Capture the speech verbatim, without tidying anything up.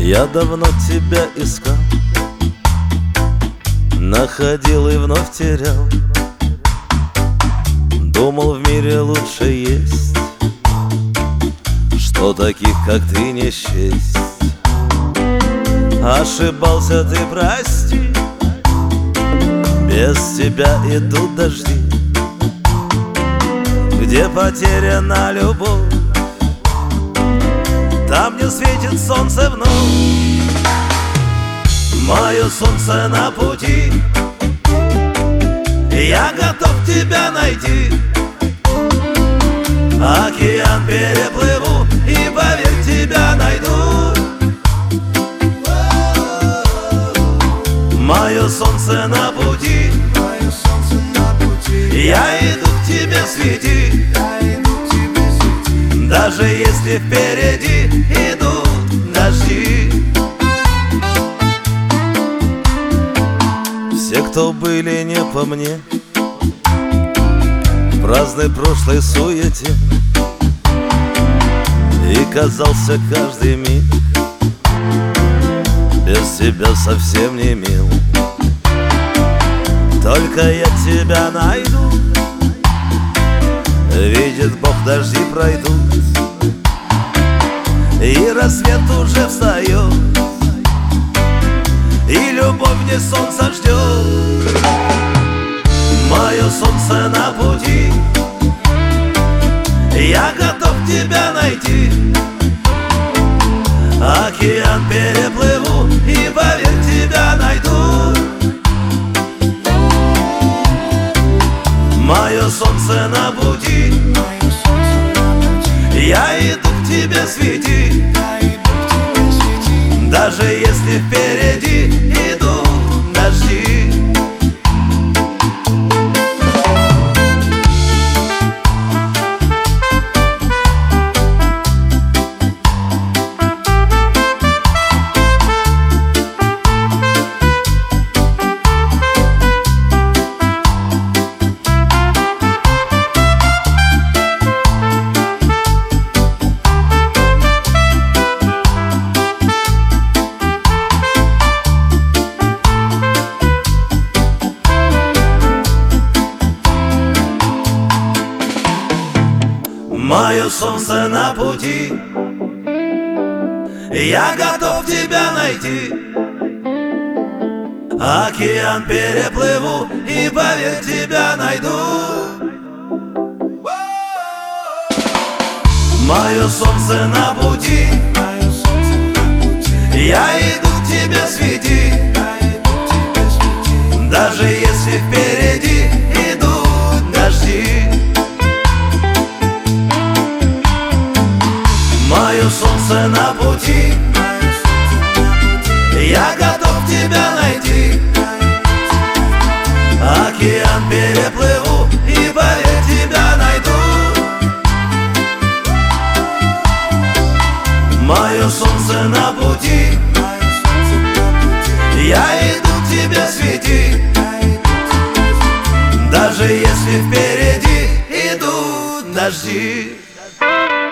Я давно тебя искал, находил и вновь терял. Думал, в мире лучше есть, что таких, как ты, не счесть. Ошибался, ты прости, без тебя идут дожди. Где потеряна любовь, там не светит солнце вновь. Мое солнце на пути, я готов тебя найти. Океан переплыву и, поверь, тебя найду. Мое солнце на пути, я иду к тебе, свети. Даже если впереди идут дожди. Все, кто были не по мне, в праздной прошлой суете, и казался каждый миг без тебя совсем не мил. Только я тебя найду, видит Бог, дожди пройдут, и рассвет уже встает, и любовь не солнца ждет. Мое солнце на пути, я готов тебя найти. Океан переплыву и, поверь, тебя найду. Мое солнце на пути, я иду к тебе, свети. Даже если впереди идут дожди. Мое солнце на пути, я готов тебя найти. Океан переплыву и, поверь, тебя найду. Мое солнце на пути, я иду к тебе, свети. Даже если впереди идут дожди. Мое солнце на пути, я готов тебя найти. Океан переплыву и, поверь, тебя найду. Мое солнце на пути, я иду к тебе, свети. Даже если впереди идут дожди.